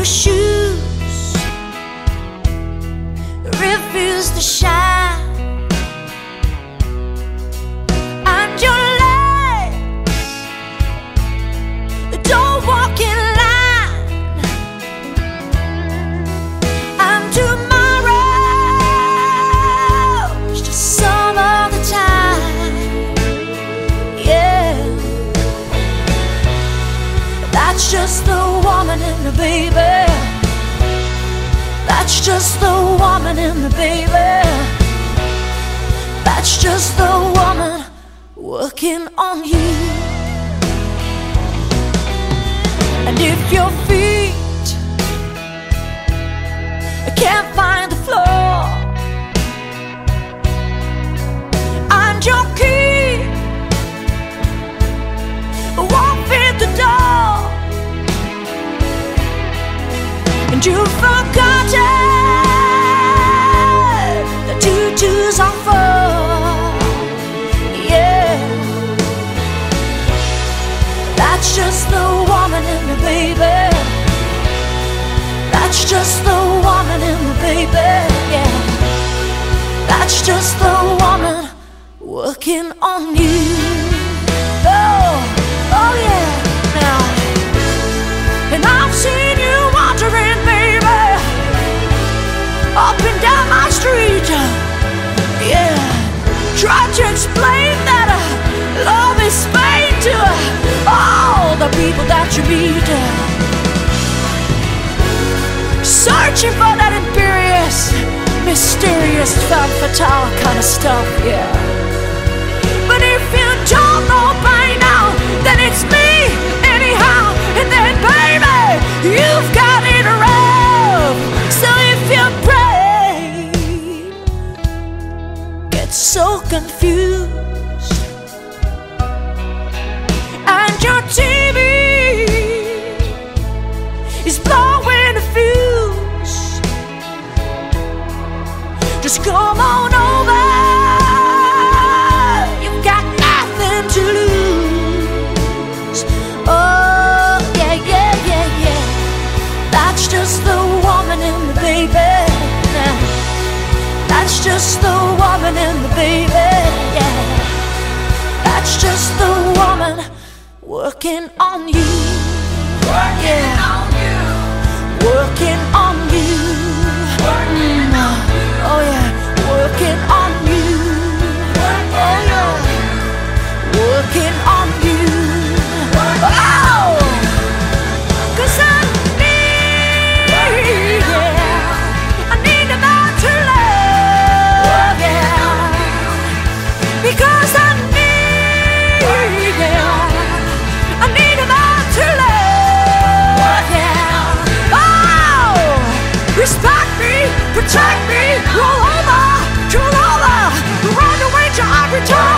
shoes refuse to shine, and your legs don't walk in line, and tomorrow's just some other time. Yeah, that's just the woman in the baby. That's just the woman in the baby. That's just the woman working on you. And if your feet can't find the floor, and your key won't fit the door, and you've forgotten the 2 2s are 4. Yeah, that's just the woman in the baby. That's just the woman in the baby. Yeah, that's just the woman working on you. Oh, oh yeah. Now, and I've seen you wandering, baby, up and down my street. Yeah, trying to explain that love is Spain to all the people that you meet, searching for that imperious, mysterious, femme fatale kind of stuff. Yeah, but if you don't know by now, then it's me anyhow. And then, baby, you've got it rough. So if your brain gets so confused, and your TV is blowing a fuse, just come on over. You've got nothing to lose. Oh, yeah, yeah, yeah, yeah. That's just the woman in the baby. That's just the woman in the baby. Yeah, that's just the woman working on you. Working on you. Working on you. Working on you. Oh yeah, working on you. Oh yeah, working on you. Oh, 'cause I need, yeah, I need about to love, yeah, because I need, yeah, I need about to love, yeah. Oh, respect me, protect me, roll over, run away to every time.